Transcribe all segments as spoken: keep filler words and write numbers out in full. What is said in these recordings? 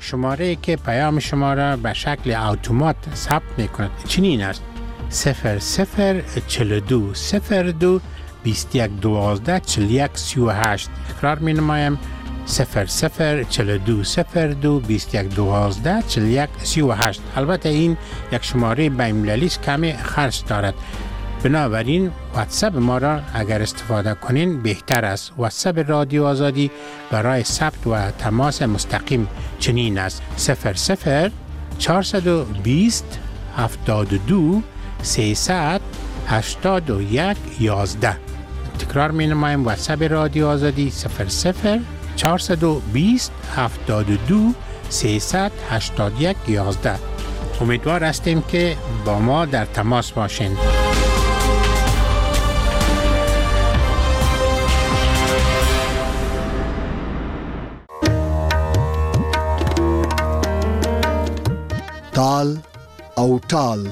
شماره که پیام شما را به شکل اتومات ثبت میکند چنین است: صفر صفر چهل و دو صفر دو بیست و یک دوازده چهل و یک سی و هشت. تکرار می نمایم: صفر صفر چهل و دو صفر دو بیست و یک دوازده چهل و یک سی و هشت. البته این یک شماره بین‌المللی است، کمی خرج دارد، بنابراین واتساپ ما را اگر استفاده کنین بهتر است. واتساپ رادیو آزادی برای ثبت و تماس مستقیم چنین است: صفر صفر چهارصد و بیست هفتاد و دو سیصد هشتاد و یک یازده. تکرار می نمایم: واتساپ رادیو آزادی صفر صفر چهارصد و بیست هفتاد و دو سیصد هشتاد و یک یازده. امیدوار هستیم که با ما در تماس باشین. تال او تال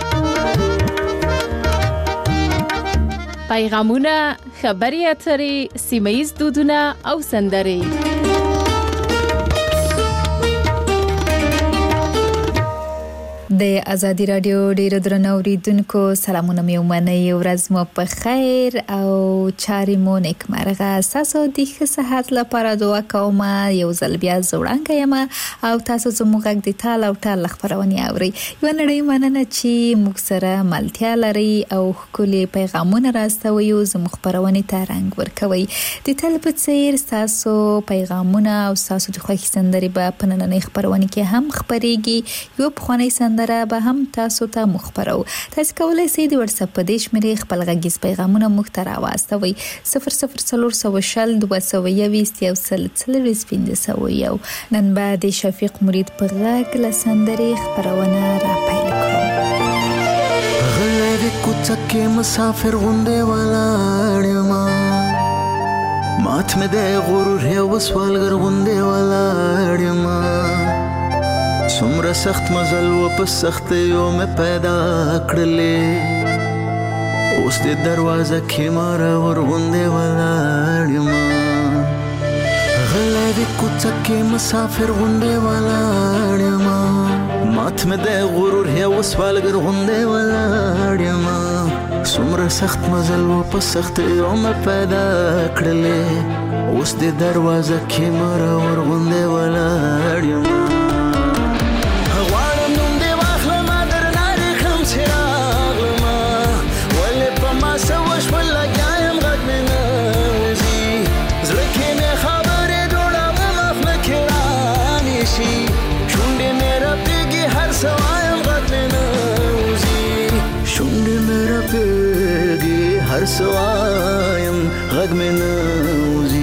پیغامونه، خبري اترې، سیمه‌ییز دودونه او سندرې. د ازادي رادیو ډیرو درنو اوریدونکو سلامونه مې ومنئ. ورځ مو په خیر او چارې مو نیکمرغه. تاسو د ښه صحت لپاره دعا کوم. یو ځل بیا زوړانګه یم او تاسو زموږ غږ د تال او تال خبرونه اوري. یو نړۍ مننه چې موږ سره ملتیا لري او ښکلي پیغامونه راستوي او زموږ خبرونه ته رنګ ورکوي. د تل په څیر تاسو پیغامونه او تاسو د خوښ سندري په پنننې خبرونه کې هم خبريږي. یو بخونی سندره به هم تاسو ته مخبرو. تاسو کولای شئ د واتس اپ په دیش مری خپل غږیز پیغامونه مخ ته راوستوي. صفر صفر صفر صفر شل دوه سوه یویست یو سل څلوېښت پنځه سوه یو. نن به د شفیق مرید په غږ له سندرې خبرونه را پیل کړو. غلې کوڅه کې مسافر غونډه ولاړ ما مات مې د غرور یو سوالګر غونډه ولاړ ما څومره سخت مزل و په سخت یو مې پیدا کړلې اوس د دروازه کې ماره ورغونډې ولاړ ما غلی د کوڅه کې مسافر غونډې ولاړ ما مات مې د غرور یو سوالګر غونډې ولاړ ما څومره سخت مزل و په سخت یو مې پیدا کړلې اوس د دروازه کې ماره ورغونډې ولاړ ما هر سوایم غږ مې نوزي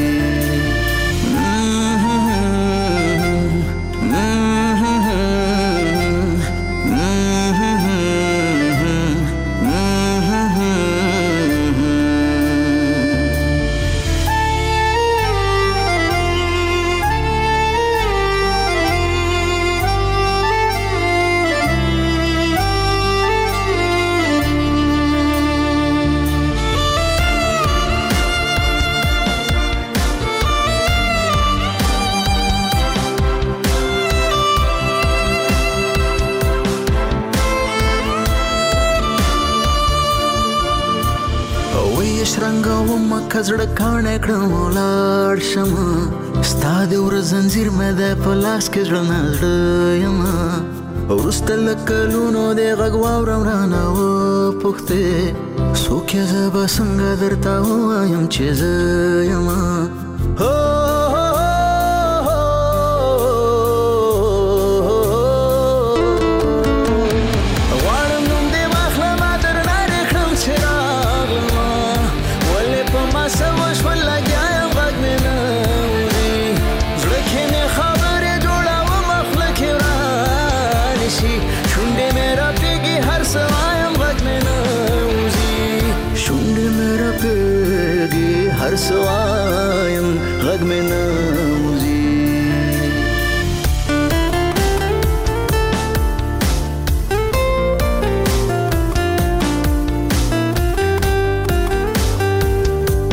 کزړه کانه کړم ولاړ شمه ستا د ور زنجیر مې د پلاس کې ځړ نړ یم ورسته لکلونو د غږ واورم رانه و پوښتې څوک یې زه به څنګه درته ووایم چې زه یم هر سوایم غږ مې نوزي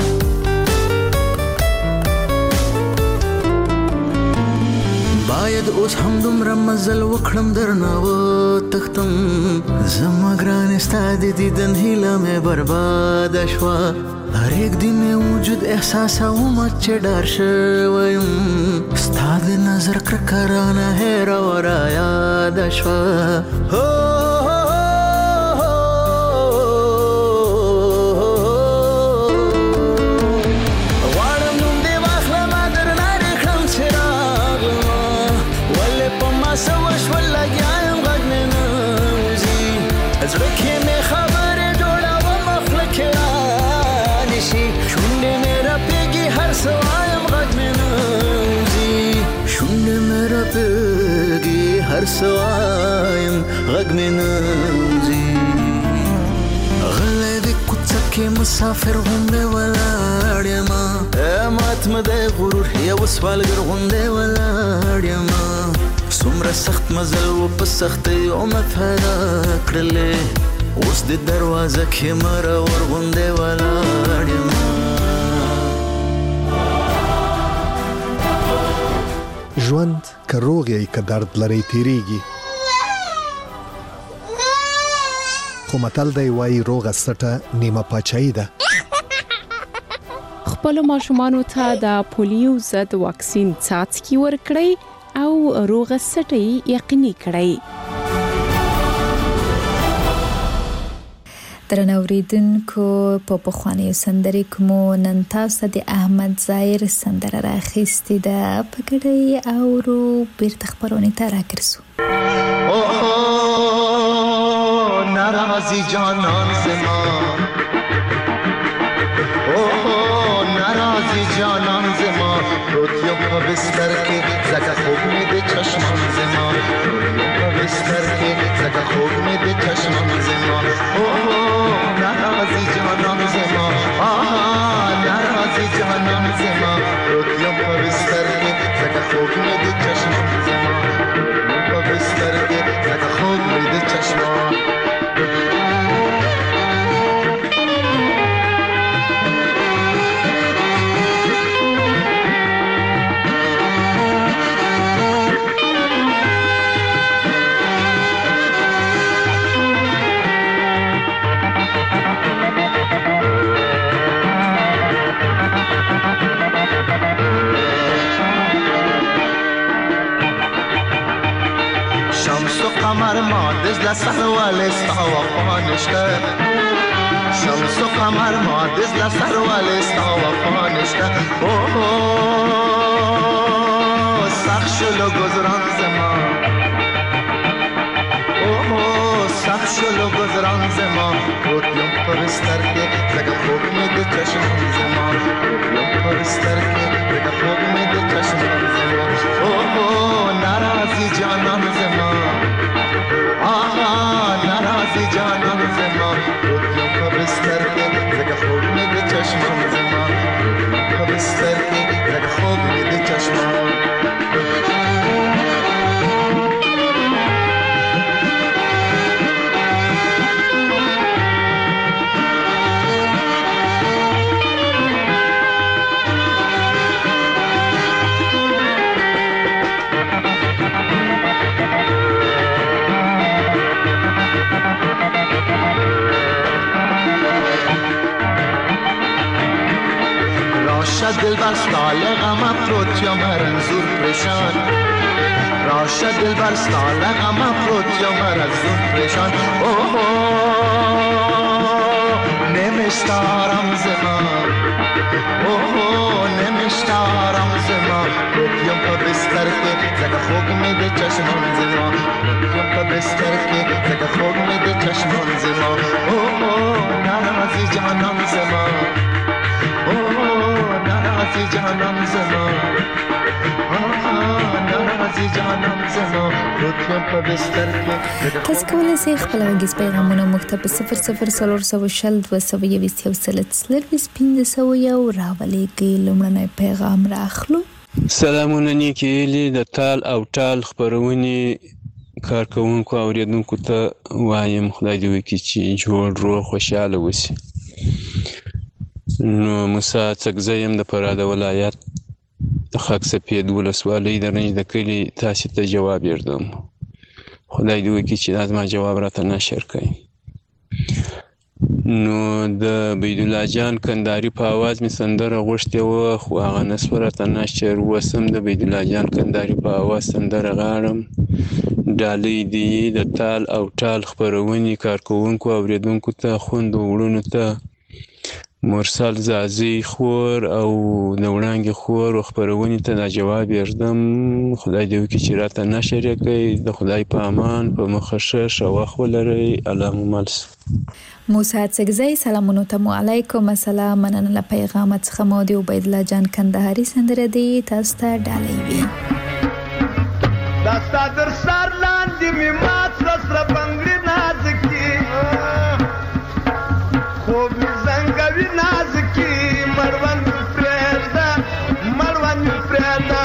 باید اوس هم دومره مزل وکړم درنه وتښتم زما ګرانې ستا د دیدن هیله مې برباده شوه هر یک دی مې وجود احساسوم چې ډار شوی یم ستا د نظر کرکه رانه هېره و رایاده شوه هر سوایم غږ مې نه وځي غلی د کوڅه کې مسافر غوندې ولاړ یمه مات مې دی غرور یو سوالګر غوندې ولاړ یمه څومره سخت مزل و په سختیو مې پیدا کړلې اوس د دروازه کې مرور غوندې ولاړ یمه ژوند که روغ یې که درد لري تیریږي خو متل دی وایي روغه سټه نیمه پاچاهي ده خپلو ماشومانو ته د پولیو ضد واکسین څاڅکي ورکړئ او روغه سټه یقیني کړئ درنو اوریدونکو په پخوانیو سندرې کومو نن تاسو د احمد ظاهر سندره راخیستې ده په ګډه اورو بیرته خبرونه ته راګرځو اوه ناراضي جانان زما اوه ناراضي جانان زما روتیو په بستر کې زکه خوب مې د چشمان زما روتیو په بستر کې زکه خوب مې د چشمان زما اوه ناراضي جانان زما آها ناراضي جانان زما روتیو په بستر کې زکه خوب مې د چشمان زما روتیو په بستر کې زکه خوب مې د چشمان قمر ما دز لسر والستا وفانشته شمس و قمر ما دز لسر والستا وفانشته اوه سخت شلو گذران زما اوه سخت شلو گذران زما روتیم پرستر که زگه خوب می ده چشمان زما روتیم پرستر که زگه خوب می ده چشمان زما اوه ناراضی جانان زما آها ناراضی جانان زما روتیم په بستر کې زګه خوب مې د چشمان زما روتیم په بستر کې زګه خوب مې د چشمان دل بر سال غم افروت یا مرنزور پریشان راشد دل بر سال غم افروت یا مرنزور پریشان اوه نمیشتارم زما اوه نمیشتارم زما روتیم په بستر کې زکه خوب مې د چشمان زما روتیم په بستر کې زکه خوب مې د چشمان زما اوه ناراضي جانان زما ناراضي جانان زما ناراضي جانان زما روتیم په بستر کې تاسو کولای شئ خپل غږیز پیغامونه مکتب صفر صفر صفر صفر شل دوه سوه یویشت یو سل څلرویشت پنځه سوه یو راولېږئ لومړنی پیغام راخلو سلامونه نیکې هیلې د تال او ټال خپرونې کارکوونکو او اوریدونکو ته وایم خدای دې وکړي چې جوړ روغ خوشحاله اوسي نو موسی څکزی یم د فراه د ولایت د خاک سپید ولسوالۍ د رنج د کلي تاسې ته جواب یردم. خدای دې وکړي چې دا زما جواب راته نشر کړي. نو د بیدالله جان کندهاري په اواز مې سندره غوښتې وه، خو هغه نسوه راته نشر. اوس هم د بیدالله جان کندهاري په اواز سندره غاړم. ډالۍ دې د تال او ټال خپرونې کارکوونکو اورېدونکو ته، خویندو وروڼو ته، مرسل زازي خور او د وړانګې خور و خپرونې ته دا جواب یردم. خدای دې وکړي چې راته نشر یې کړئ. د خدای په امان، په مخه ښه ښه وخت ولرئ. الله مو مل شه. موسی څګزی سلامونو ته مو علیکم السلام. مننه له پیغام څخه مو د عبیدالله جان کندهاري سندره دی تاسو ته ډالۍ وي. داستا در سر لاندې مې مات سره بنګړي نازکي، خوب مې زنګوي نازکي، مړوند مې پرېږده مړوند مې پرېږده.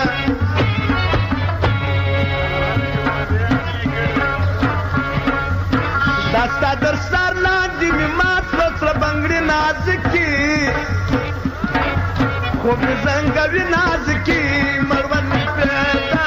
داستا در سر لاندې مې مات سره بنګړي نازکي، خوب مې زنګوي نازکي، مړوند مې پرېږده.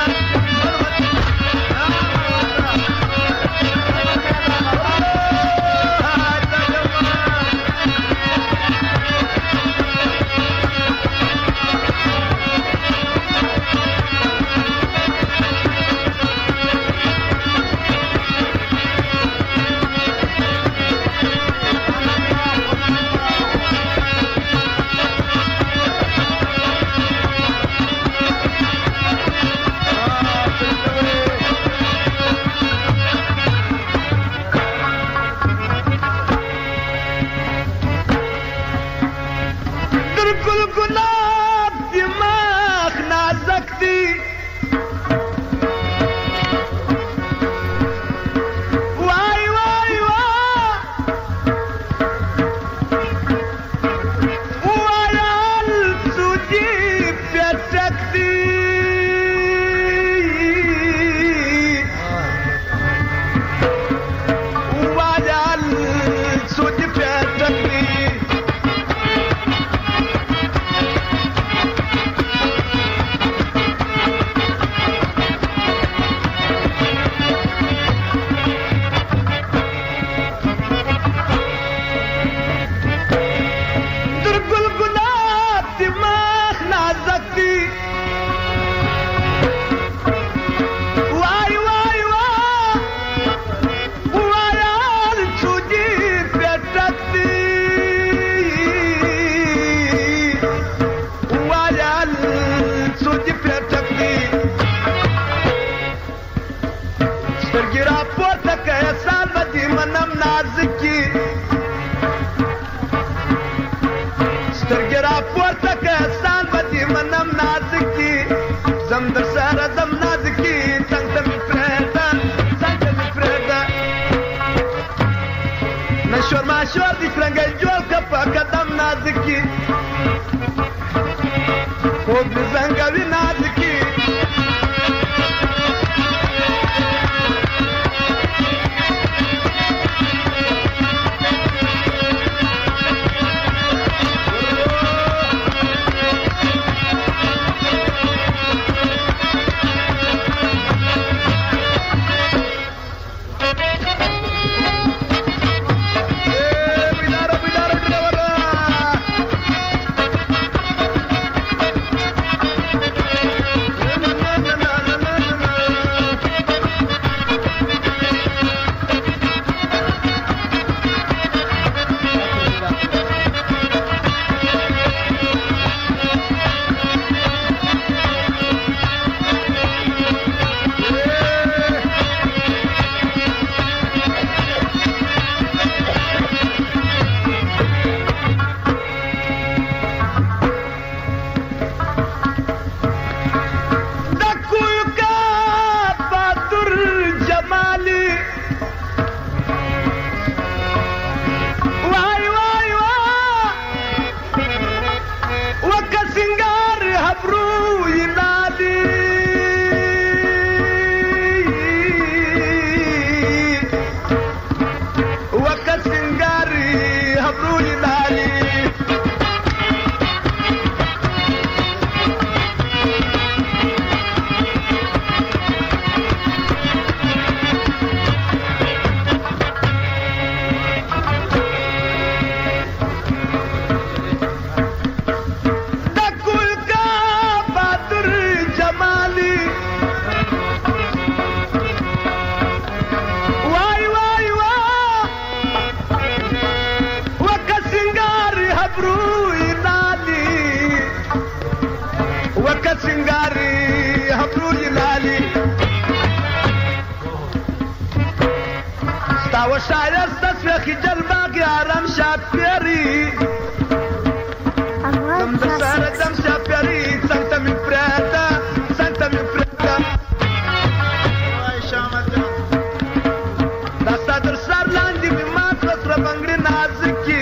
شایست دەستێ خجل باقی ئارام شاپێری دەم دەسارە دەم شاپێری چەندەمی فرێدە چەندەمی فرێدە دەستا دەرسار لاندی میمات بەسرە بەنگری نازکی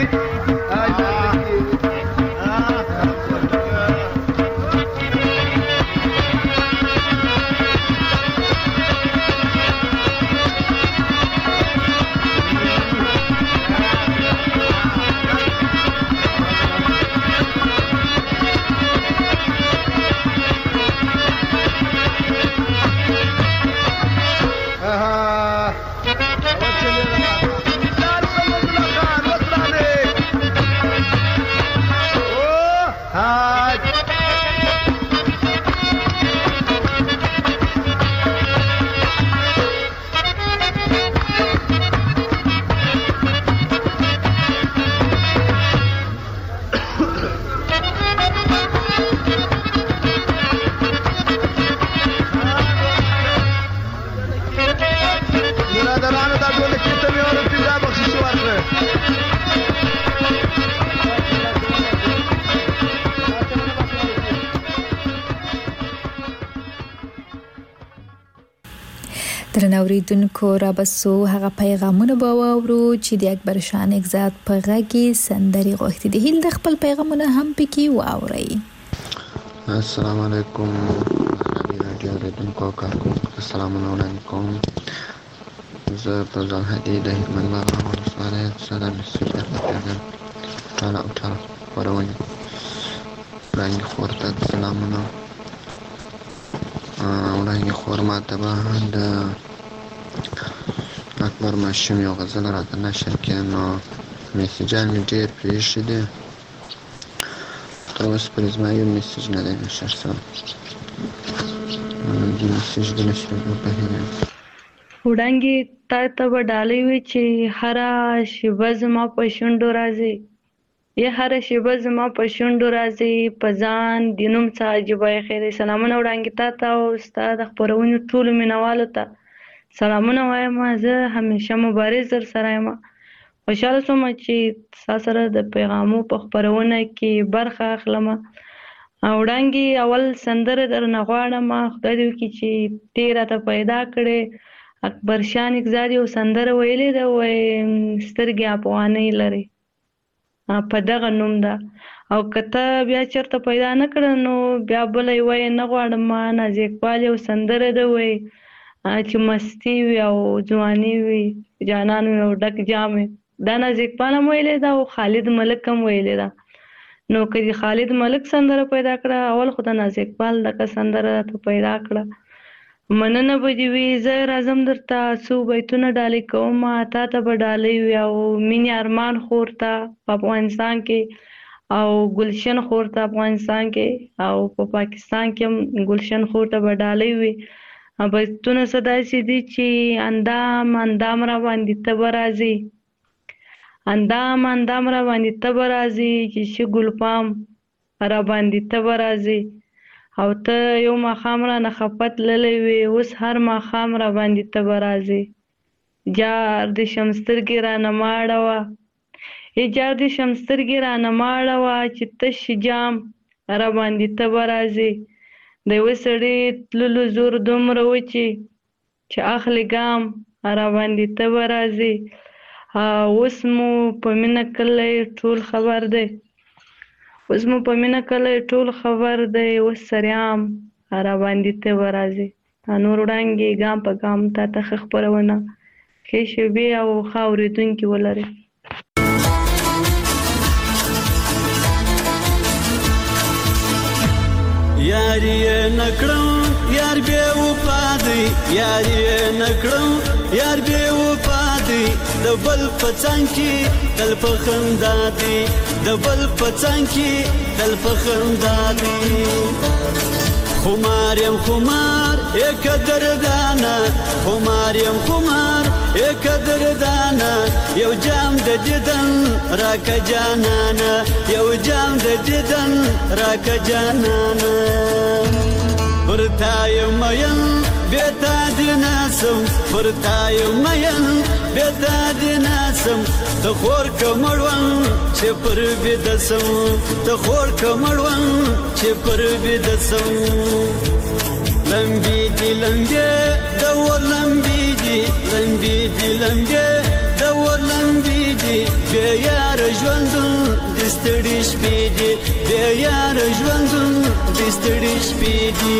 درنو اوریدونکو را بسو هغه پیغامونه به واورو چې د اکبر شاه نګزاد په غږی سندري غوښتي دي. هیل د خپل پیغامونه هم پکې واوري. السلام علیکم رادیو اوریدونکو کارکونکو السلام علیکم. زه په ځان هدي د هلمند باغ ولسوالۍ صدر مسجد پیغام تعالی او تعالی ورونه رنګ خورته سلامونه ورنګ خور ماته به د اکبر ماشوم یو غزل راته نشر کړي نو میسیجان مې ډېر پرېښي دي تر اوسه پورې زما یو میسیج نه دی نشر شوی د میسیج د نشرېدو په هیله یم. وړانګې تا ته به ډالۍ وي چې هره شېبه زما په شونډو راځي یا هره شېبه زما په شونډو راځي په ځان د نوم څه عجیبه خیر. سلامونه وړانګې تا ته او ستا د خپرونې ټولو مینوالو ته سلامونه وایم. زه همیشه مبارز در سره یم. خوشحاله شوم چې ستا سره د پیغامو په خپرونه کې برخه اخلم. وړانګې اول سندره درنه غواړم خدای دې وکړي چې دې راته پیدا کړې. اکبر شاه نګزاد یو سندره ویلې ده وایي سترګې افغانۍ لري په دغه نوم ده او که ته بیا چېرته پیدا نه کړه نو بیا بله یې وایي نه غواړم ناز اقبال یو سندره ده وایي چې مستی وي او ځواني وي جانان وي او ډک جام وي. دا ناز اقبال هم ویلې ده او خالد ملک هم ویلې ده. نو که د خالد ملک سندره پیدا کړه اول خو د ناز اقبال دغه سندره ته پیدا کړه. مننه به دې وي. زه راځم درته څو بیتونه ډالۍ کوم تا ته به ډالۍ وي او مینې ارمان خور ته په افغانستان کې او ګلشن خور ته افغانستان کې او په پا پاکستان کې هم ګلشن خور ته به ډالۍ وي. بیتونه څه داسې دي چې اندام اندام را باندې ته به راځي اندام اندام را باندې ته به راځي چې شه ګلپام را باندې ته به راځي او ته یو ماښام رانه خفه تللی وې اوس هر ماښام را باندې ته به راځې. جار د شم سترګې رانه مه اړوه ای جار د شم سترګې رانه مه اړوه چې تش جام را باندې ته به راځې. د یوه سړي تللو زور دومره و چې چې اخلي ګام را باندې ته به راځې. اوس مو په مینه کلی ټول خبر دی اوس مو په مینه کلی ټول خبر دی اوس سریام را باندې ته به راځې. نور وړانګې ګام په ګام تا ته ښه خپرونه ښې شېبې او ښه اورېدونکي ولرئ. یار یې نکړم یار بې وفا دی یار یې نکړم یار بې وفا دی د بل په څنګ کې تل په خندا دی د بل په څنګ کې تل په خندا دی. خمار یم خمار ای قدردانه خمار یم خمار ای قدردانه یو جام د دیدن راکه جانانه یو جام د دیدن راکه جانانه. ورتا یم مین بیتا دی ناسم ورتا یم مین بیا تا دې ناسم ته خور که مړوم چې پر بیده سم ته خور که مړوم چې پر بیده سم لمبي دي لمبي د ور لمبي دي لمبي دي لمبي د ور لمبي دي بیا یار ژوند د ستړي شپې دي بیا یار ژوند د ستړي شپې دي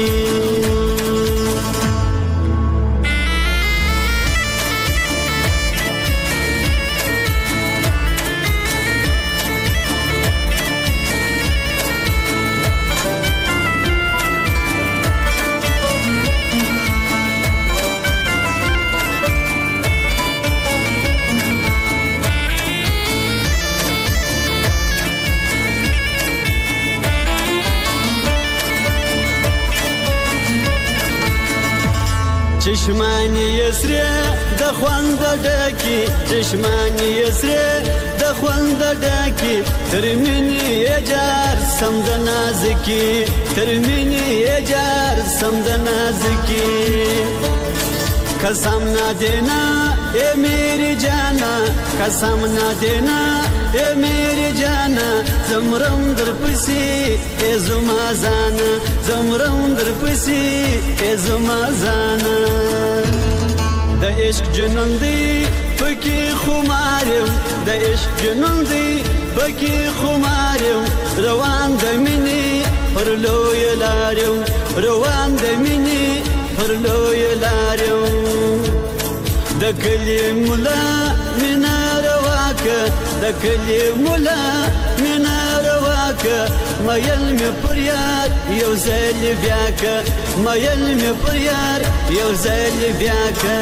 چشمانی یسری د خوند ډکی چشمانی یسری د خوند ډکی ترمنی یجار سم د نازکی ترمنی یجار سم د نازکی قسم نہ دینا اے میری جانا قسم نہ دینا اے میری جانا زمرم در پسی اے زما زانا زمرم در پسی اے زما زانا د عشق جنون دی پکی خمارم د عشق جنون دی پکی خمارم روان د مینی پر لوی لارم روان د مینی پر لوی لارم د کلی مولا مینا رواکه د کلی مولا مینا رواکه مایل می پر یار یو ځل بیاکه مایل می پر یار یو ځل بیاکه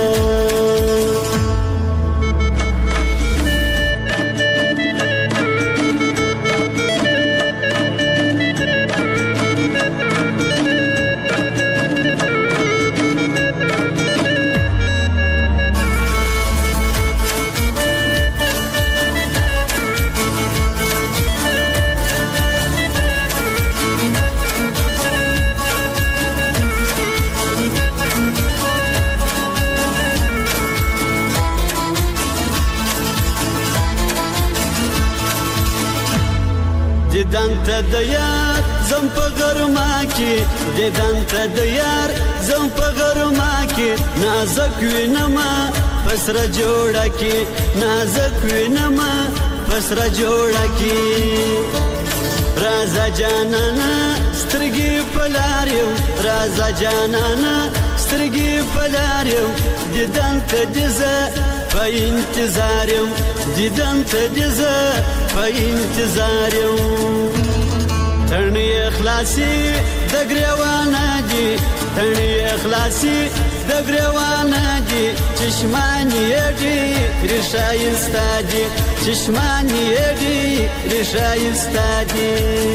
دیدن ته د یار زم په غرما کې دیدن ته د یار زم په غرما کې نازک وینما پسره جوړه کې نازک وینما پسره جوړه کې رازا جانانا سترګې پلاریو رازا جانانا سترګې پلاریو دیدن ته دزه په انتظار یم دیدن ته دزه په انتظار یم تڼۍ اخلاصي د ګریوانه دي تڼۍ اخلاصي د ګریوانه دي چشمانې ډېرې ښایسته دي چشمانې ډېرې ښایسته دي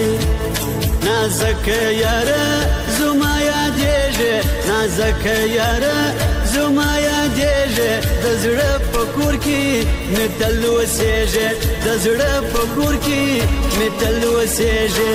نازکه یاره زما یادېږي نازکه یاره زما یادېږي د زړه په کور کې مې تل اوسېږي د زړه په کور کې مې تل اوسېږي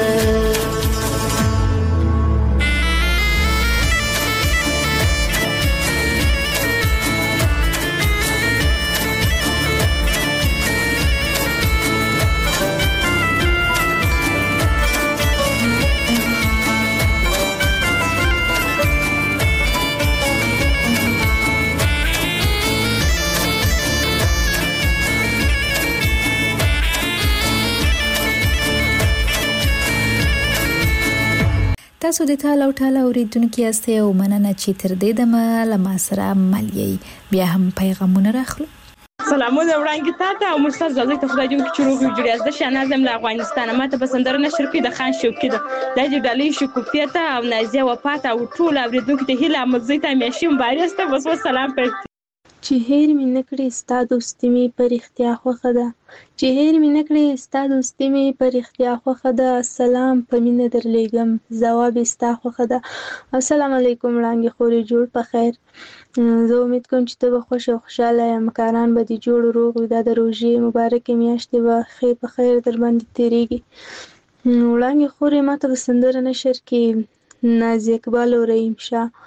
تاسو د ټاله او ټاله اوریدونکو یاستئ او مننه چې تر دې دمه له ما سره ملي بیا هم پیغامونه راخلو سلامونه وړاندې تاسو او مرسل زازي ته خدای دې چې روغ جوړ از د شنازم له افغانستان ماته پسندره نشر کې د خان شوقي ده د دې ډالۍ شکوفیته او نازیه وفات او ټول اوریدونکو ته هیله مزي ته مېشم بارسته بس سلام پر چې هیر مې نکړې ستا دوستي مې پر اختیا خوښه ده چې هیر مې نکړې ستا دوستي مې پر اختیا خوښه ده سلام په مینه درلېږم ځواب یې ستا خوښه ده السلام علیکم وړانګې خورې جوړ په خیر زه امید کوم چې ته به خوښ او خوشحاله یې مکاران به دې جوړ روغ وي دا د روژې مبارکې میاشتې به ښې په خیر در باندې تېرېږي وړانګې خورې ما ته په سندره نشر کې نازي اقبال او رحیم شاه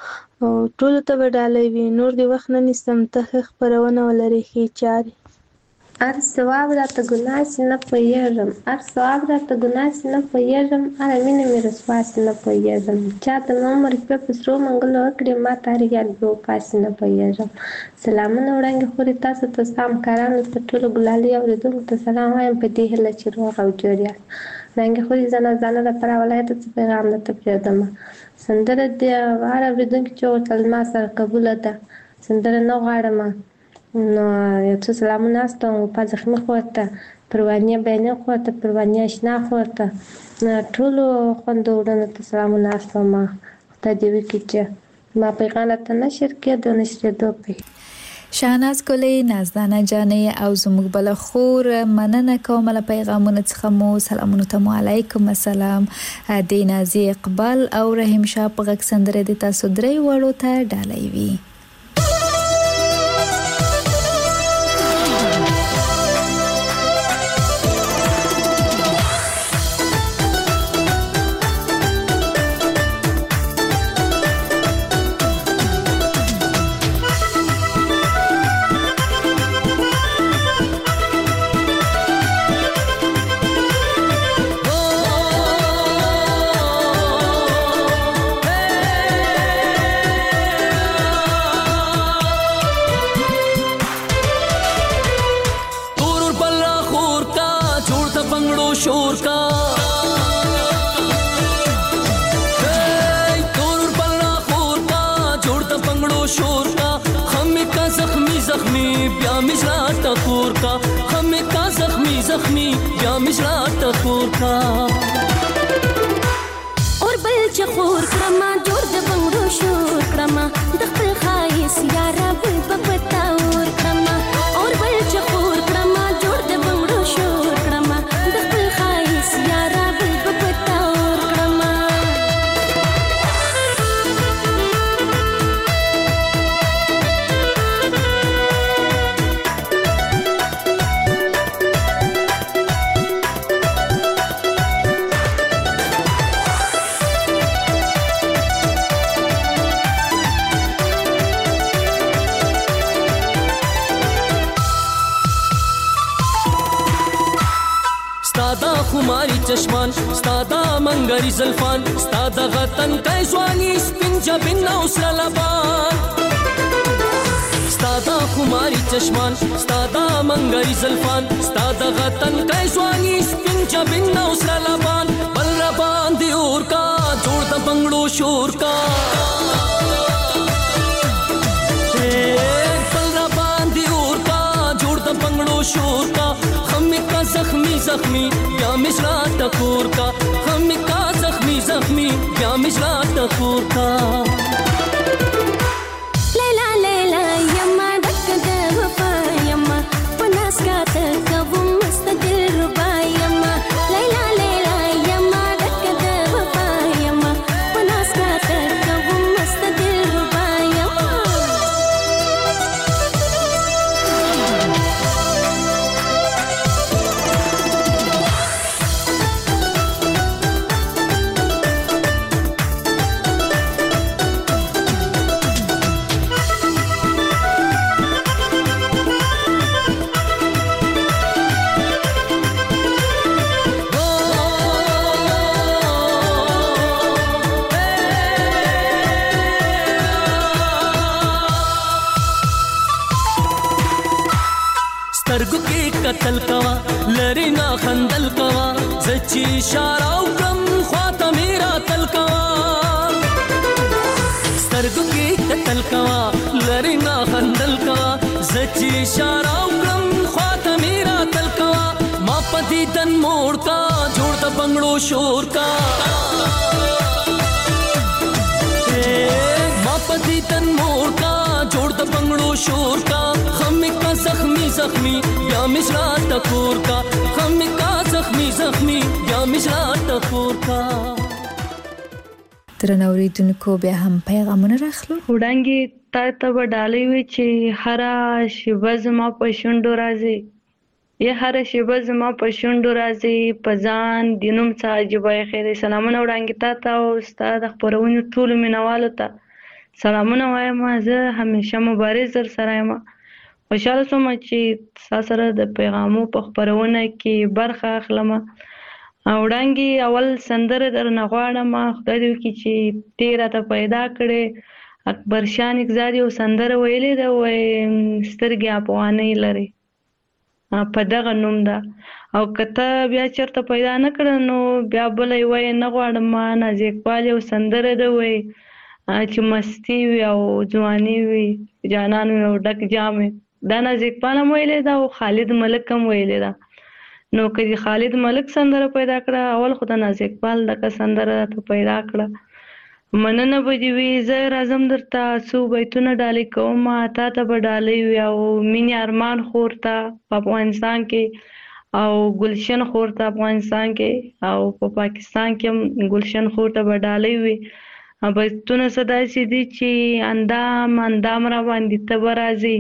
او ټولو ته به ډالۍ وي. نور دې وخت نه نیسم، ته ښه خپرونه ولرې، ښې چارې. هر ثواب راته ګناه سي نه پوهېږم، هر ثواب راته ګناه سي نه پوهېږم، هره مینه مې رسوا سي نه پوهېږم. چا ته مې عمر شپې په سرو منګلو وکړې، ما ته هر یاد بې وفا سي نه پوهېږم. سلامونه وړاندې خورې تاسو ته، ستا همکارانو ته، ټولو ګلالي اورېدونکو ته سلام وایم په دې هیله چې روغ او جوړ یاست. وړاندې خورې زه نازانه له فراه ولایته څه پیغام درته پرېږدمه. سندره دې هر اورېدونکي چې وغوښتل زما سره قبوله ده، سندره نه غواړمه. نو یو څه سلامونه استوم وفا زخمي خور ته، پروانې بیانې خور ته، پروانې اشنا خور ته، ټولو خویندو وروڼو ته سلامونه استوم. خدای دې وکړي چې ما پیغام راته نشر کېدو نشرېدو پې. شاهناز ګلې، نازدانه جانې او زموږ بله خور، مننه کوم له پیغامونو څخه مو. سلامونو ته مو علیکم السلام. د نازي اقبال او رحیم شاه په غږ سندره د تاسو درې وړو ته ډالۍ وي. اور بل چخور کرما جوړ د بنګړو شور کرما د خپل خایس یارا بل په پتا اور کرما اور بل چخور کرما جوړ د بنګړو شور کرما د خپل خایس یارا بل په پتا اور کرما. خماری چشمان ستادا منګری زلفان ستادا غتن کای ځواني سپین جبین او سره لبان ستادا خماری چشمان ستادا منګری زلفان ستادا غتن کای ځواني سپین جبین او سره لبان بل را باندې اور کا جوړ د بنگړو شور کا بل را باندې اور کا جوړ د بنگړو شور کا خمی کا زخمی زخمی یا مشرا ٹکور کا خمی کا زخمی زخمی یا مشرا ٹکور کا لیلا لیلا یما ڈک د وفا یما پناس کا تکو مستدل ربا یما لیلا لیلا یما ڈک د وفا یما پناس کا تکو مستدل ربا یما. سترګو کې قتل کوا لری نا خندل کوا زچی اشاره وکم خواته میرا تل کوا سترګو کې قتل کوا لری نا خندل کوا زچی اشاره وکم خواته میرا تل کوا ما پدی تن موړ کا جوړ د بنگړو شور کا ما پدی تن موړ کا جوړ د بنگړو شور کا خمی کا زخمی زخمی یا مشرا ٹکور کا خمی کا زخمی زخمی یا مشرا ټکور کا. درنو اوریدونکو بیا هم پیغامونه راخلو. وړاندې تا ته به ډالۍ وي چې هره شیبه زما په شونډو راځي، یا هره شیبه زما په شونډو راځي، په ځان د نوم څه عجیبه خیر. سلامونه وړاندې تا ته او ستا د خپرونې ټولو مینوالو ته. سلامونه وایم. زه همیشه مبارز در سره یم. خوشحاله شوم چې تاسو سره د پیغامو په خپرونه کې برخه اخلم. او وړاندې اول سندره درنه غواړم. خدای دې وکړي چې دې راته پیدا کړې. اکبر شاه نیکزاد یو سندره ویلې ده، وایي سترګې افغانۍ لري، په دغه نوم ده. او که ته بیا چېرته پیدا نه کړه نو بیا بله یې وایي نه غواړم. نازي اقبال یو سندره ده، وایي چې مستی وي او ځواني وي، جانان وي او ډک جام وي. دا نازي اقبال هم ویلې ده او خالد ملک هم ویلې ده. نو که دې خالد ملک سندره پیدا کړه، اول خو د نازي اقبال دغه سندره ته پیدا کړه. مننه به دې وي. زه راځم درته څو بیتونه ډالۍ کوم، تا ته به ډالۍ وي او مینې ارمان خور ته په افغانستان کې او ګلشن خور ته افغانستان کې او په پاکستان کې هم ګلشن خور ته به ډالۍ وي. بیتونه څه داسې دي چې اندام اندام را باندې ته به راځې،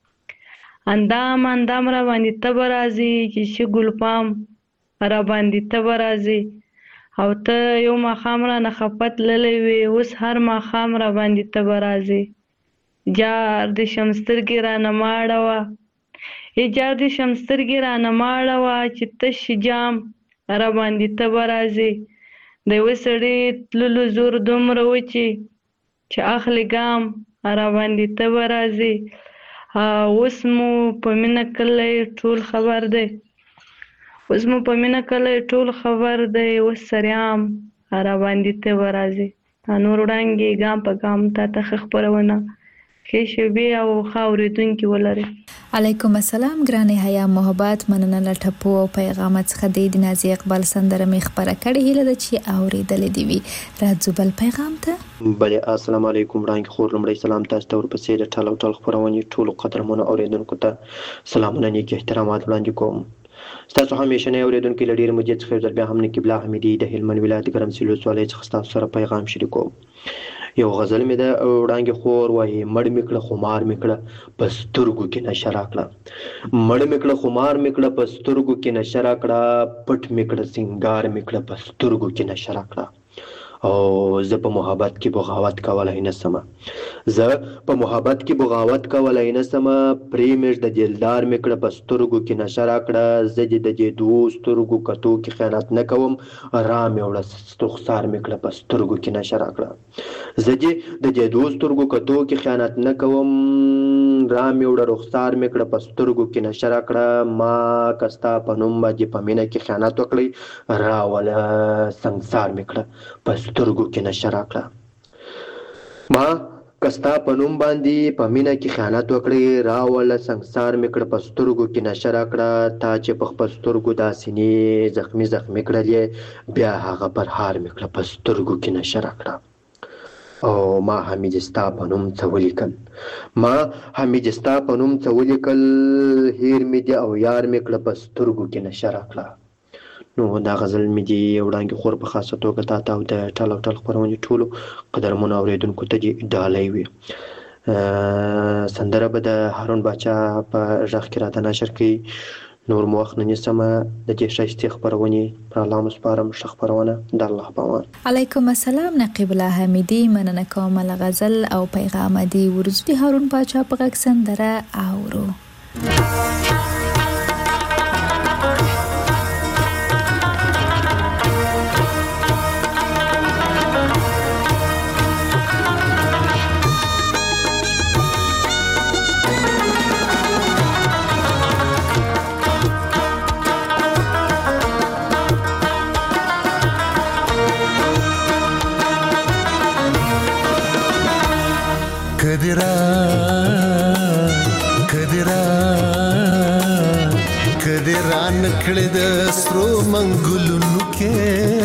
اندام اندام را باندې ته به راځې، چې شي ګلپام را باندې ته به راځې. او ته یو ماښام رانه خفه تللی وې، اوس هر ماښام را باندې ته به راځې. جار دې شم سترګې رانه مه اړوه، ای جار دې شم سترګې رانه مه اړوه، چې تش جام را باندې ته به راځې. د یوه سړي تللو زور دومره و چې چې اخلي ګام را باندې ته به راځې. اوس مو په مینه کلی ټول خبر دی، اوس مو په مینه کلی ټول خبر دی، اوس سریام را باندې ته به راځې. نور وړاندې ګام په ګام تا ته ښه خپرونه ښې شیبې او ښه اورېدونکي ولرئ. علیکم السلام ګرانې حیا محبت. مننه له ټپو او پیغامات څخه د نازي اقبال سندره مې خپره کړې. هیله ده چې اورېدلې دې وي. راځو بل پیغام ته. بله السلام علیکم وړاندې خور لومړی سلام تاسو ته ورپسې د ټال او ټال خپرونې ټولو قدرمنو اورېدونکو ته سلامونه نیک احترامات وړاندې کوم. ستاسو همیشنی اورېدونکي له ډېرې مودې څخه یو ځل بیا هم نقیب الله حمیدي د هلمند ولایت ګرمسیر ولسوالۍ څخه ستاسو سره پیغام شریکوم. یو غزل مې ده، وړاندې خور وایي مړ مې کړه خمار مې کړه په سترګو کې نشه راکړه، مړ مې کړه خمار مې کړه په سترګو کې نشه راکړه، پټ مې کړه سینګار مې کړه په سترګو کې نشه راکړه. او زه په محبت کې بغاوت کولای نه سمه، زه په محبت کې بغاوت کولای نه سمه، پرې مې د دلدار مې کړه په سترګو کې نشه راکړه، زه دې د دې دوو سترګو کتو کې خیانت نه کوم، را مې وړه رخسار مې کړه په سترګو کې نشه راکړه، زه دې د دې دوو سترګو کتو کې خیانت نه کوم، را مې وړه رخسار مې کړه په سترګو کې نشه راکړه، ما که ستا په نوم باندې په مینه کې خیانت وکړی، راوله سنګسار مې کړه په سترګو کې نشه راکړه. ما که ستا په نوم باندې په مینه کې خیانت وکړی، راوله سنګسار مې کړه په سترګو کې نشه راکړه، تا چې په خپل سترګو دا سینې زخمي زخمي کړلې، بیا هغه پرهار مې کړه په سترګو کې نشه راکړه. او ما حمید ستا په نوم څه ولیکل، ما حمید ستا په نوم څه ولیکل، هیر مې دي او یار مې کړه په سترګو کې نشه راکړه. نو دا غزل مې دي وړاندې خور په خاصه توګه تا ته او د ټال او ټال خپرونې ټولو قدرمنو اورېدونکو ته دې ډالۍ وي. سندره به د هارون باچا په غږ کې راته نشر کوي. نور مو وخت نه نیسمه، د دې ښایستې خپرونې پر الله مو سپارم. ښه خپرونه د الله په امان. علیکم السلام نقیب الله حمیدي. مننه کوم له غزل او پیغام دي ورزو د هارون باچا په غږ سندره اورو. کړه د سترو منګلونو کې،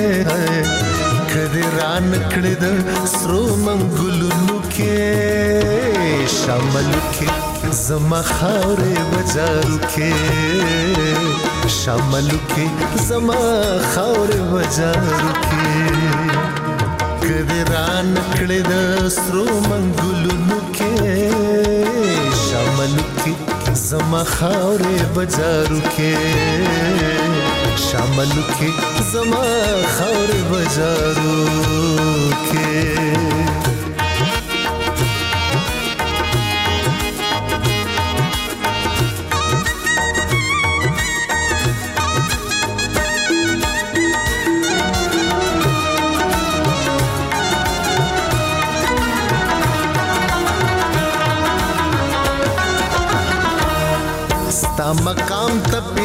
کدی ران کړه د سترو منګلونو کې، شامل کې زما خاورې بازارو کې، شامل کې زما خاورې بازارو کې، کدی ران کړه د سترو منګلونو کې، شامل کې زما خاورې بازارو کې، شامل کې زما خاورې بازارو کې.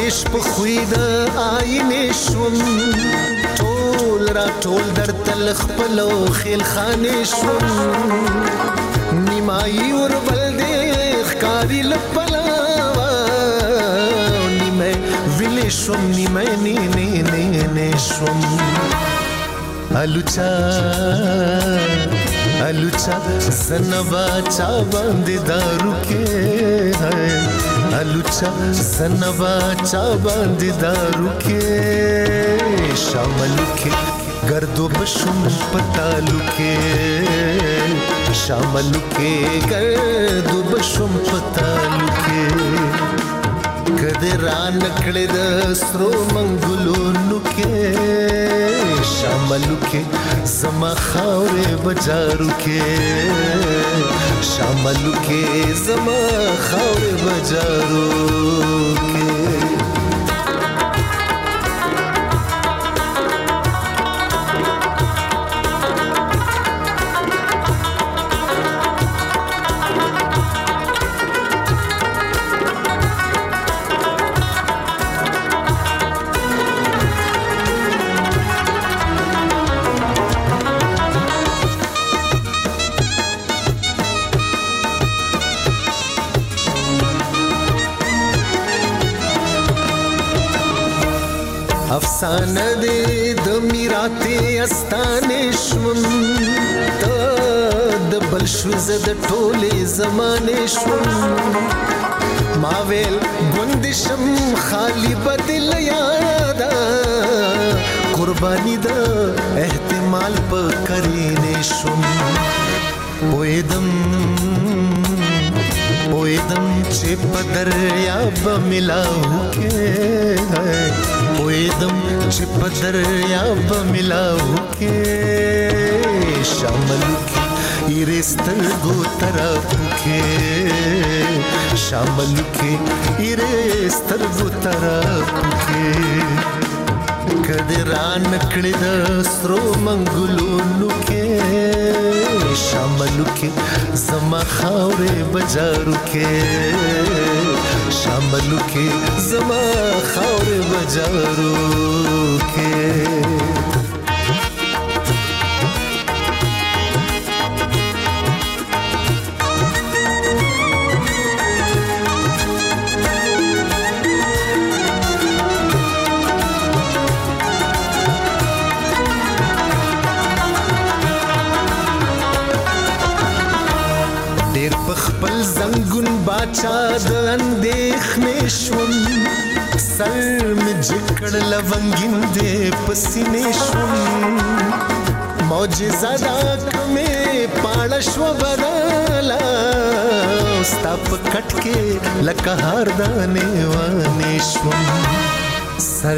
درویش په خوی د آینې شوم ټول را ټول درته له خپلو خیل خانې شوم نیمایي وربل دې ښکاري له پلاوه نیمه ویلې شوم نیمه نې نې نې نې شوم الوچا الوچا زنبا چا باندې دارو کې الوچا زنبا چا باندې دارو کې شاملو کې گردو بشم پتالو کې شاملو کې گردو بشم پتالو کې کده ران کړه د سرو منګلونو کې شاملو کې زما خاورې بجارو کې شاملو کې زما خاورې بجارو کې افسانه دې د میراته استانې شوم ته د بل شو زه د ټولې زمانې شوم ما ویل ګوندشم خالی بدل یادا قرباني د احتمال په کرینې شوم پویدم پویدم چې په دریاب ملاو کې پویدم چې په دریاب ملاو کې شاملو کې ایرستل گو طرف کې شاملو کې ایرستل گو طرف کې کده ران کړه د سرو منګلونو کې شاملو کې زما خاورې بجارو کې شاملو کې زما خاورې بجارو کې خپل زنګون باچا د اندېښنې شوم سر مې جکړ لونګین دې پسینې شوم معجزه دا کمې پاړه شو بدلا ستا په کټ کې لکه هار دانې وانې شوم سر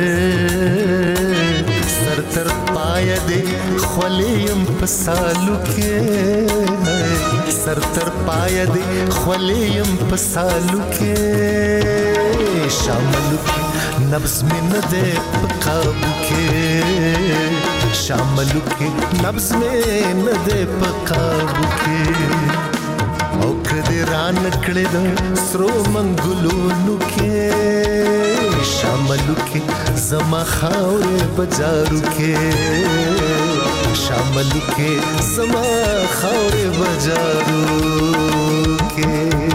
سر تر پای دې خولیم په سالو کې سر تر پای دې خولیم په سالو کې شاملو کې نبض مې نه دې په قابو کې شاملو کې نبض مې نه دې په قابو کې او کدی ران کړه د سرو منګلونو کې شاملو کې زما خاورې بجارو کې شاملو کې زما خاورې بجارو کې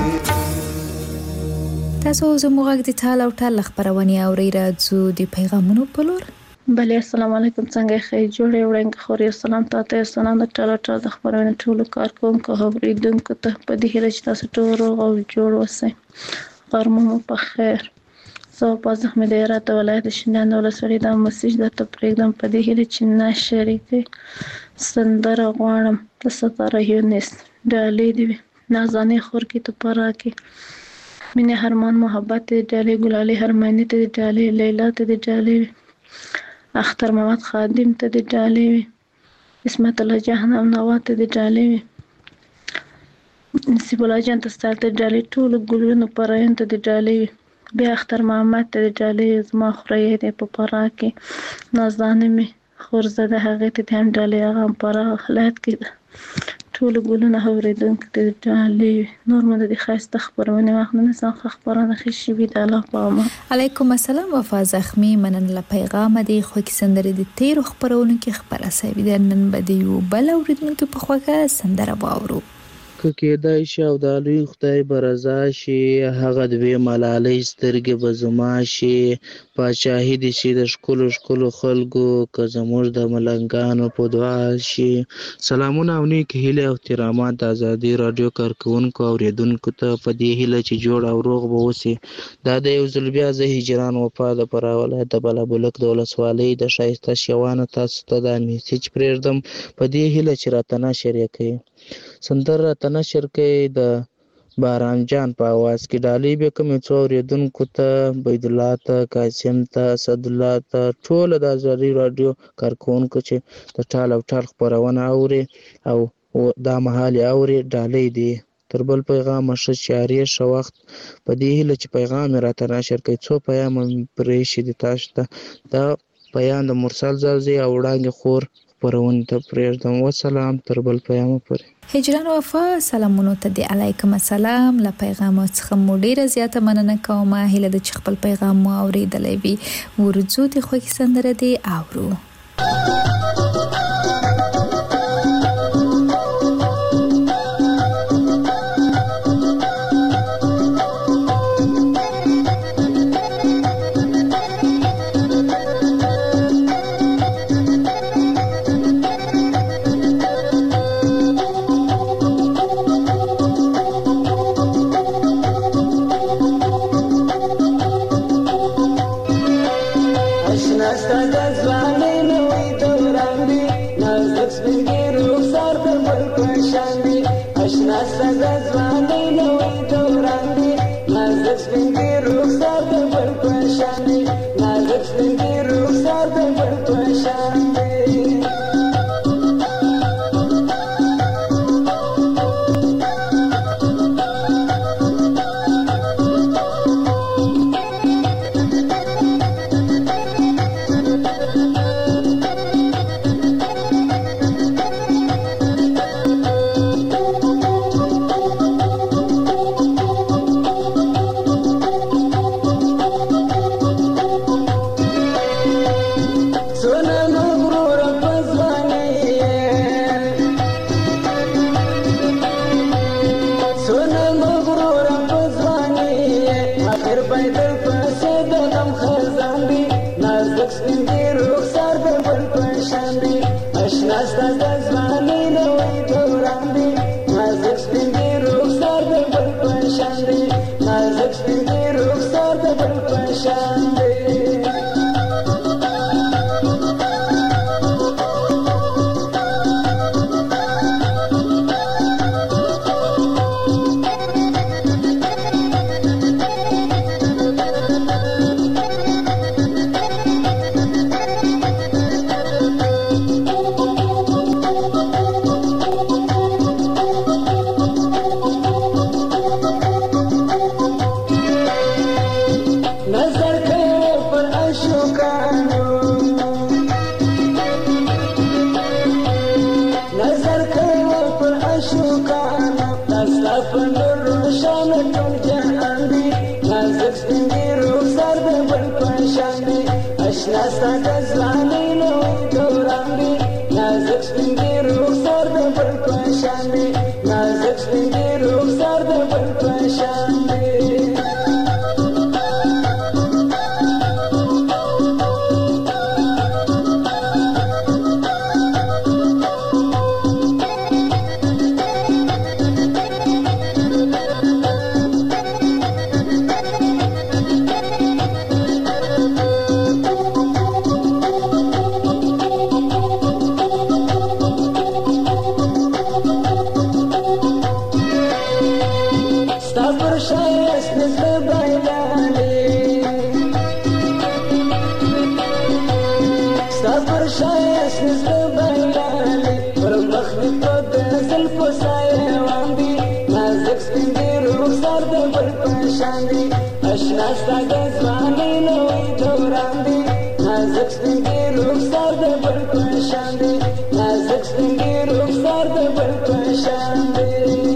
تاسو زموږ د ټال او ټال خبرونه اوري راځو د پیغامونو په لور بله السلام علیکم څنګه ښه جوړې وړاندې خوري السلام تاسو السلام د ټال ټال د خبرونه ټول کارکونکو خبرېدونکو ته په دې هیله چې تاسو ټول روغ او جوړ اوسئ غرمه په خیر زه په زخم د هرات ولایت شینان ولسوالۍ د مسیج د تپریدم په دې هیله چې نشری کې سندره غواړم د ستاره یونس ډالې دی نازانه خور کې ته پرا کې مینه هرمان محبت ډالې ګلالي هرمانی ته ډالې لیلا ته ډالې اختر محمد خادم ته ډالې اسمت الله جهنم نوات ته ډالې نصیب الله جان ته ستاسو ډالې ټول ګلونو پراین ته ډالې بیا اختر محمد ته ډالې زما خورې دې په پرا کې نازانه می خورزه د هغه ته هم ډالې هغه پرا حالت کې ټول ګلونه اوریدونکو ته ډالۍ نور مو د خاصه خبرونه واخلنه سم خبرونه خشي بي د الله په امان. علیکم السلام وفا زخمی منن له پیغام دی خو کې سندره د تیر خبرونه کې خبره سوي د نن بده یو بل اوریدونکو په خوګه سندره باورو که کېدای شي او د لوی خدای به رضا شي هغه دوی ملالۍ سترګې به زما شي پاچاهي دې شي د ښکلو ښکلو خلکو که زموږ د ملنګانو په دعا شي. سلامونه او نیک هیلې او احترامات د ازادي راډیو کارکوونکو او اوریدونکو ته په دې هیله چې جوړ او روغ به اوسي. دا د یو ځل بیا زه هجران وفا د فراه ولایت د بلابلک د ولسوالۍ د ښایسته شیوانو تاسو ته دا میسج پرېږدم په دې هیله چې راته نشر یې کوي. سندره راته نشر کوي د باران جان په اواز کې ډالۍ به کومې څو اوریدونکو ته بيدالله ته قاسم ته اسدالله ته ټول د ازادي راډیو کارکوونکو چې د ټال او ټال خبرونه اوري او دا مهال اوري ډالۍ دي. تر بل پیغام شه چاري شو وخت په دې هله چې پیغام راته نشر کوي څو پیغام پرې شي د تاسو ته دا پیغام د مرسل زلزي او وړاندې خور پرون ته پرېږدم. وسلام تر بل پیغام پورې. هجران وفا سلامونو ته دی علیکم السلام له پیغام څخه مو ډیره زیاته مننه کوم هله د خپل پیغام مو اوریدلې وي ورځو ته خو کې سندره دی اورو نازک سپین دی رخسار د بل پرشان دی نازک سپین دی رخسار د بل پشان دی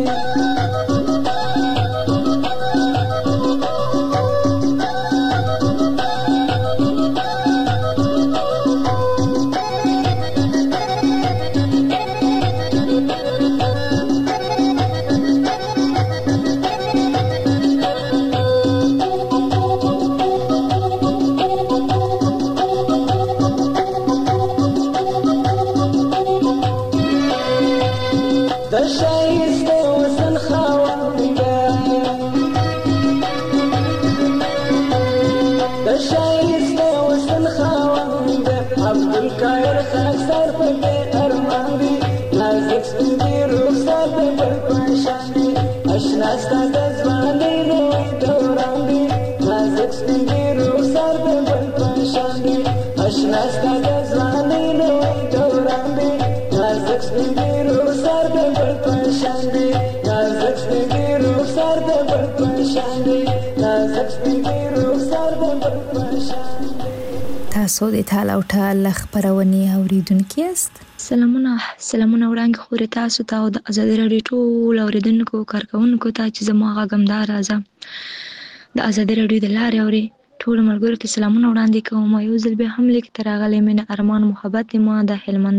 تاسو د ټال او ټال خبرونې اوریدونکو یاست. سلامونه سلامونه وړاندې خوري تاسو ته او د ازادي راډیو ټول اوریدونکو کارکونکو ته چې زما غږمدار راځه د ازادي راډیو د لارې اوري ټول ملګرو ته سلامونه وړاندې کوم. یو ځل به هم لیک تر راغلی مینه ارمان محبت ما د هلمند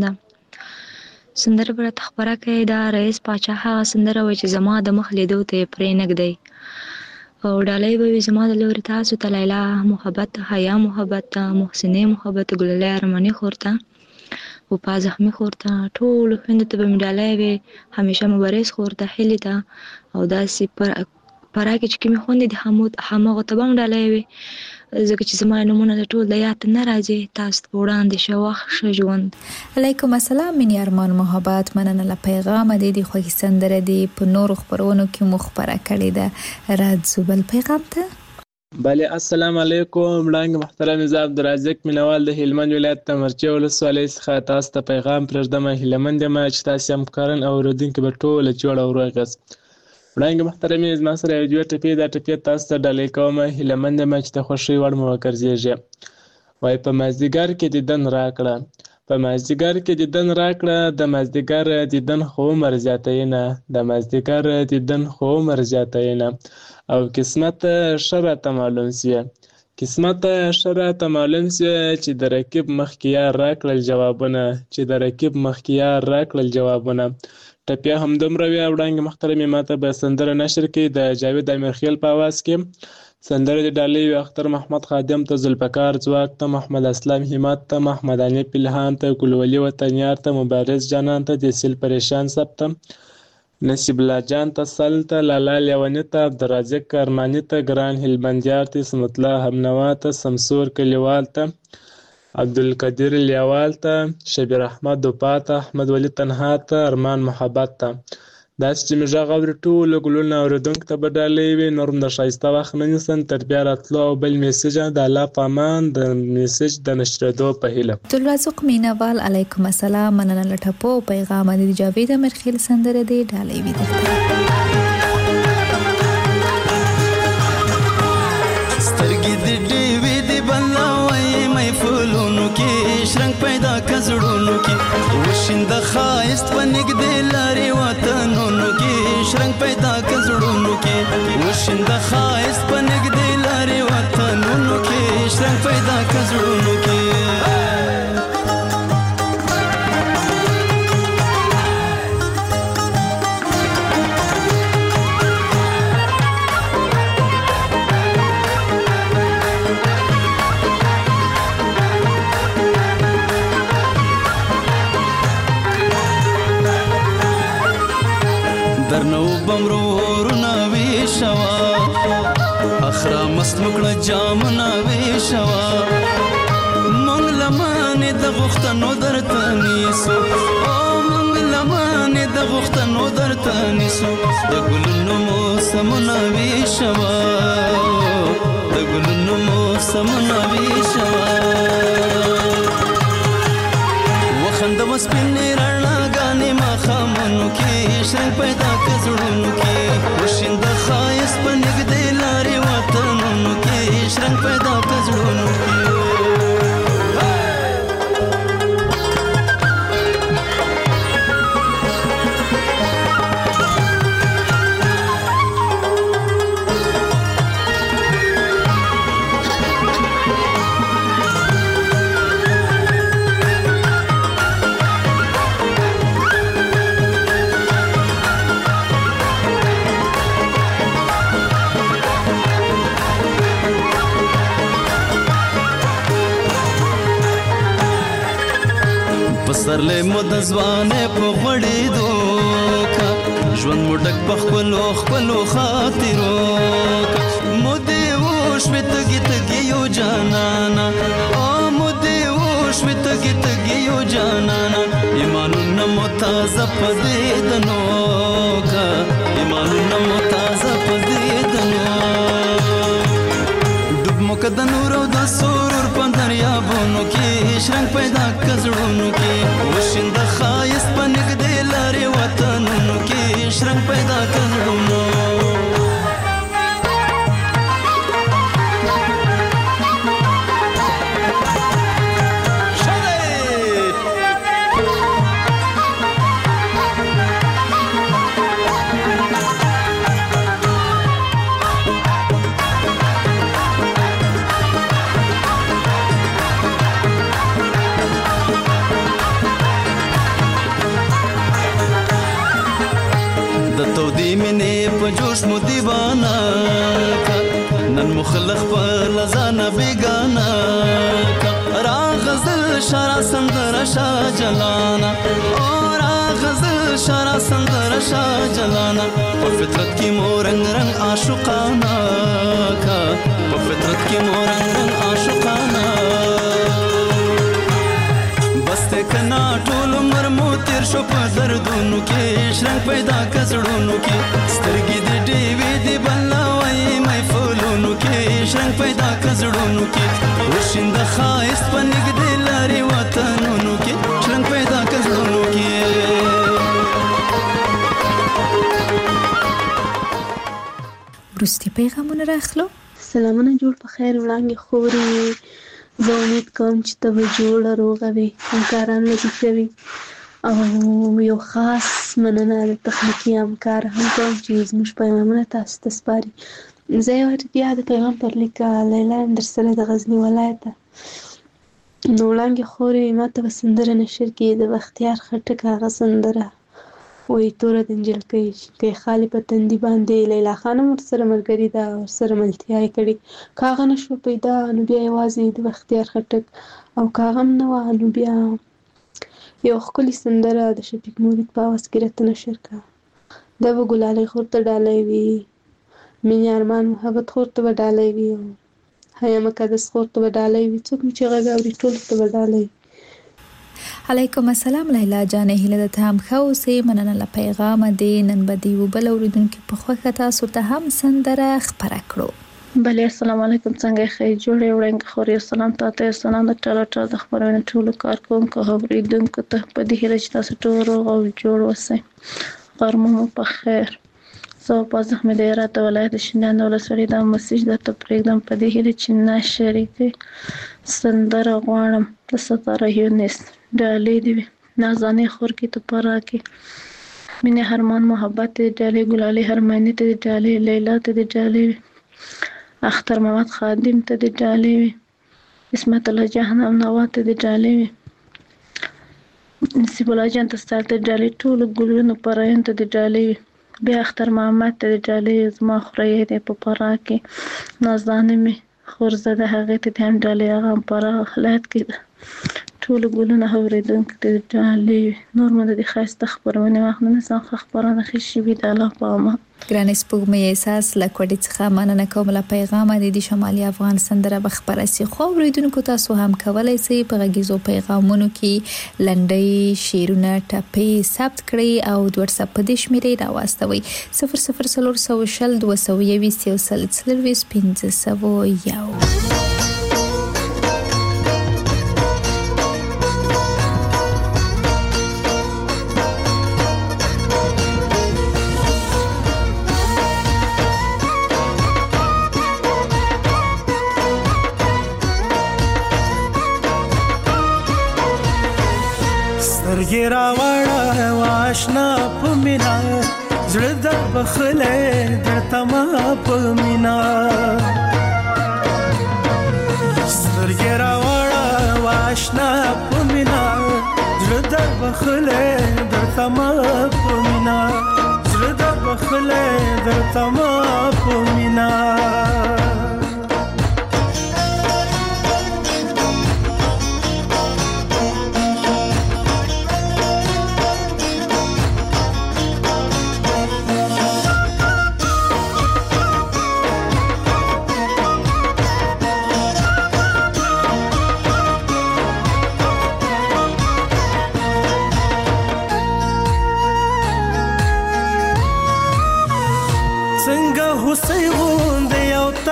سندره بر تخبره کوي دا رئیس پاچا هغه سندره وای چې زما د مخ لیدو ته پرې نګدی او ډالۍ به زما د لوري تاسو ته لیلا محبت حیا محبت محسنه محبت ګلله ارمانی خورته او په زخمی خورته ټول خوند ته به ډالۍ وي همیشه مبارز خورته هلیتا او داسې پر پراکه چې کوم خوند دي حمود همغه ته بم ډالۍ وي ځکه چې زما نمونه د ټول د یاد نه راځي تاسو په وړاندې شوخ شجوند. علیکم السلام مینی ارمان محبت مننه له پیغام دې دی خو سندره دی په نور خبرونو کې مخبره کړی ده راځو بل پیغام ته. بله السلام علیکم وړاندې محترم زه عبدالرزاق مینوال د هلمند ولایت د مرچه ولسوالۍ څخه تاسو ته پیغام پرېږدم. هلمند یم چې تاسو هم کارن او اوریدونکي به ټول جوړ او روغ یاست. وړاندې محترمې زما سره یو دوه ټپې دا ټپې تاسو ته ډالۍ کوم. هلمند یم چې د خوښۍ وړ مو وګرځېږي. وایي په مازدیګر کې دیدن راکړه په مازدیګر کې دیدن راکړه د مازدیګر دیدن خو عمر زیاتوي نه د مازدیګر دیدن خو عمر زیاتوي نه او قسمت ښه راته معلوم سوی قسمت ښه راته معلوم سوی چې د رقیب مخکې یار راکړل جوابونه چې د رقیب مخکې یار راکړل جوابونه. ټپیا همدومره وي. وړاندې محترمې ماته به سندره نشر کړي د جاوید امیرخیل په اواز کې. سندره د ډالۍ وي اختر محمد خادم ته ذوالفقار ځواک ته محمد اسلام همت ته محمد علي پلهان ته ګلولي وطنیار ته مبارز جانان ته دیسل پریشان سب ته نصیب الله جان ته سل ته لالا لیونی ته عبدالرزاق ارماني ته ګران هلمندیار ته اسمت الله همنوا ته سمسور کلیوال ته عبدالقدیر لیوال ته شبیر احمد دوپا ته احمد ولی تنها ته ارمان محبت ته. داسې چې مې غږ اوري ټولو ګلونه اورېدونکو ته به ډالۍ وي. نور هم د ښایسته وخت نه نیسم تر بیا راتلو او بل میسج د الله په امان د میسج د نشرېدو په هیله. عبدالرزاق مینوال علیکم السلام مننه له ټپو پیغام د جاوید امیرخیل سندره دی ډالۍ وي درته. سترګې د ډېوې د بلاوی مې فولونو کې شرنګ پیدا کزړونو کې وشیند خایست په نګدې لارې وطنونو کې شرنګ پیدا کزړونو کې وشیند خایست په نګدې لارې وطنونو کې شرنګ پیدا کزړونو کې. درنو بمرورنا ویشوا اخرا مست مکړه جامنا ویشوا مونږ لمانه د غختنو درته نیسو او مونږ لمانه د غختنو درته نیسو د ګلونو موسمنا ویشوا د ګلونو موسمنا ویشوا وخند وسپینې رڼا غانې ما خامنو کې شرنګ پیدا کزړونو کې وشیند خایست په نګدې لارې وطنونو کې شرنګ پیدا کزړونو کې. پسرلی مو د ځوانۍ په غوړېدو کا ژوند مو ډک په خپلو خپلو خاطرو کا مودې وشوې تږي تږي یو جانانا او مودې وشوې تږي تږي یو جانانا ایمانونه مو تازه په دیدنو کا ایمانونه مو تازه په دیدنو ډوب مو که د نور او د سرور په دریابونو کې شرنګ پیدا که زړونو کې وشینده ښایست په نږدې لارې وطنونو کې شرنګ پیدا که زړونو په جوش مو دیوانا کا نن مخلخ په لزانا بیگانا کا را غزل شارع سندر شا جلانا او را غزل شارع سندر شا جلانا په فطرت کې مو رنگ رنگ عاشقانا کا په فطرت کې مو رنگ رنگ عاشقانا بسته کنا ټول عمر مو تیر شو په دردونو کې شرنګ پیدا کزړونو کې سترګې دې ډېوې دې بلوي مې فولونو کې شرنګ پیدا کزړونو کې وشینده ښایست په نږدې لارې وطنونو کې شرنګ پیدا کزړونو کې وروستي پیغامونه راخلو. سلامونه جوړ په خیر وړاندې خوري. زه امید کوم چې ته به جوړه روغه وي، همکاران لږ کوي او یو خاص مننه د تخنیکي همکار هم کوم چې زموږ پیغامونه تاسو ته سپاري. زه یو بیا د پیغام پر لیک لیلا یم در سره د غزني ولایته. نو وړاندې خورې ما ته به سندره نشر کړي د بختیار خټک هغه سندره وایي توره د نجلکۍ که یې خالي په تندي باندې. لیلا خان هم ورسره ملګري ده، ورسره ملتیا یې کړې. که هغه نه شوه پیدا نو بیا یوازې د بختیار خټک، او که هغه هم نه وه نو بیا یو ښکلې سندره د شفیق مورید په اواز کې راته نشر کړه. دا به ګلالۍ خور ته ډالۍ وي، مینې ارمان محبت خور ته به ډالۍ وي، او حیا مقدس خور ته به ډالۍ وي. څوک مې چې غږ اوري ټولو ته به ډالۍ وي. علیکم السلام لیلا جانې، هیله ده ته هم ښه اوسې. مننه له پیغامه دې. نن به د یوه بل اورېدونکي په خوښه تاسو ته هم سندره خپره کړو. بله السلام علیکم، څنګه یې ښه جوړې وړاندې خورې. سلام تاته یو سلام د ټاله ټاله د خپرونې ټولو کارکوونکو او اورېدونکو ته په دې هیله چې تاسو ټول روغ او جوړ اوسئ. غرمه مو په خیر. زه په زخمې د هرات ولایت د شینډیان د ولسوالۍ دا مسیج درته پرېږدم په دې هیله چې نشر یې کړئ. سندره غواړم د ستاره یونس ډالۍ دې وي نازانې خور کې تو پرا کې مینې هرمان محبت دې ډالۍ ګلالۍ هرمنې ته دې ډالۍ لیلا ته دې ډالۍ وي اختر محمد خادم ته دې ډالۍ وي اسمت الله جهنم نوا ته دې ډالۍ وي نصیب الله جان ته ستاسو ته ډالۍ ټولو ګلونو پرایون ته دې ډالۍ وي بیا اختر محمد ته دې ډالۍ زما خورۍ دې په پرا کې نازانې مې خورزده هغې ته دې هم ډالۍ هغه هم پرا ولایت کې ده ټولو ګلونه اورېدونکو ته دې ډالۍ وي. نور مو د دې ښایسته خپرونې وخت نه نیسم. ښه خپرونه ښې شي وي د الله په امان. ګرانې سپوږمۍ احساس له کوډې څخه مننه کوم له پیغامه. د دې شمالي افغان سندره به خپره سي، خو اورېدونکو تاسو هم کولی سئ په غږیزو پیغامونو کې لنډۍ شعرونه ټپې ثبت کړئ او د وټساپ په دې شمېرې راواستوئ صفر صفر څلور سوه شل دوه سوه یویشت یو سل څلرویشت پنځه سوه یو. سترګې راوړه واشنا په مینا زړه د بخلې درته ما په مینا سترګې راوړه واشنا په مینا زړه د بخلې درته ما په مینا زړه د بخلې درته ما په مینا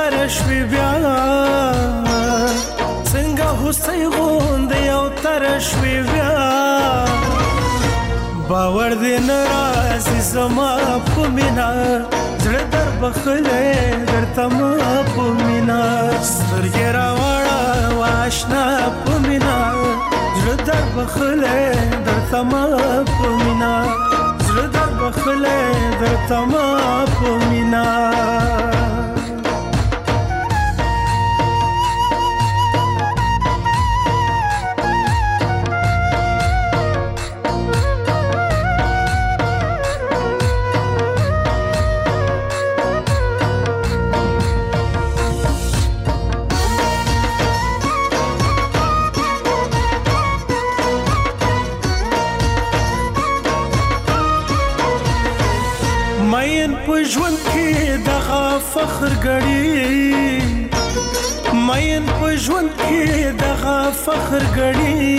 ترش وی بیا څنګه هوسۍ غوندې یو ترش وی بیا باور دې نه راځي زما په مینا زړه در بخلې درته ما په مینا سترګې راوړه واشنا په مینا زړه در بخلې درته ما په مینا زړه در بخلې درته ما په مینا ژوند کې دغه فخر غړي مین په ژوند کې دغه فخر غړي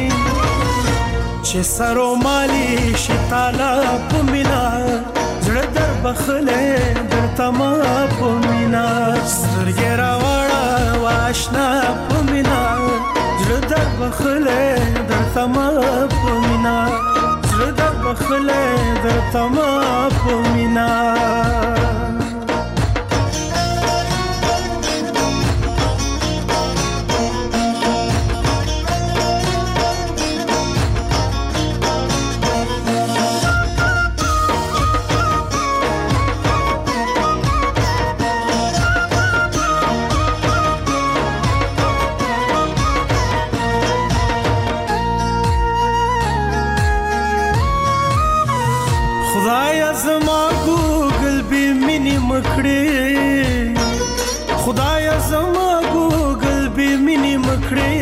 چې سرو مالي شي تعالی په مینا زړه در بخلې درته ما په مینا سترګې راوړه واشنا په مینا زړه در بخلې درته ما په مینا زړه در بخلې درته ما په مینا خدایا زما ګوګل به مینې مکړې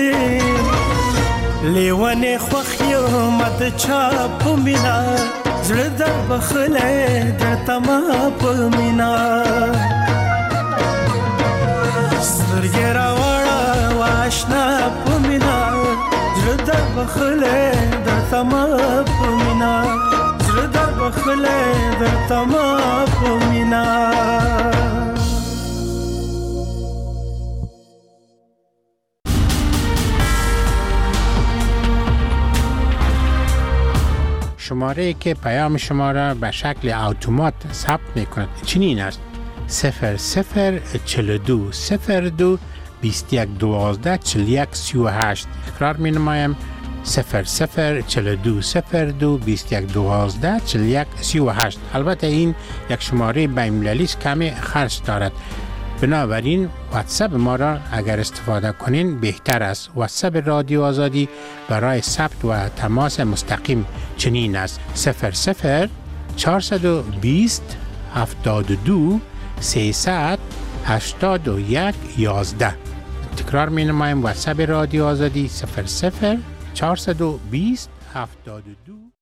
لیوانې خوښ یم د چا په مینا زړه در بخلې درته ما په مینا سترګې راوړه واشنا په مینا زړه در بخلې درته ما په مینا زړه در بخلې درته ما په مینا شماره که پیام شما را به شکل اتومات ثبت میکند چنین است صفر صفر چهل و دو صفر دو بیست و یک دوازده چهل و یک سی و هشت. تکرار می نمایم صفر صفر چهل و دو صفر دو بیست و یک دوازده چهل و یک سی و هشت. البته این یک شماره بین‌المللی است کمی خرج دارد، بنابراین واتساپ ما را اگر استفاده کنین بهتر است. واتساپ رادیو آزادی برای ثبت و تماس مستقیم چنین است صفر صفر چهارصد و بیست هفتاد و دو سیصد هشتاد و یک یازده. تکرار می نمایم واتساپ رادیو آزادی صفر صفر چهارصد و بیست هفتاد و دو